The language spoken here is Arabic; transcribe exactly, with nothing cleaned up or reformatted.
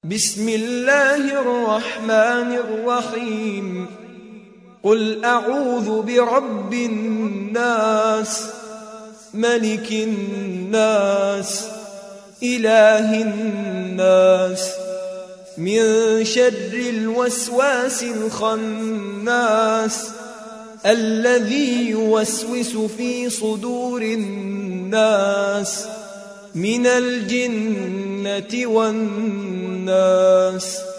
بسم الله الرحمن الرحيم قل أعوذ برب الناس ملك الناس إله الناس من شر الوسواس الخناس الذي يوسوس في صدور الناس من الجنة والناس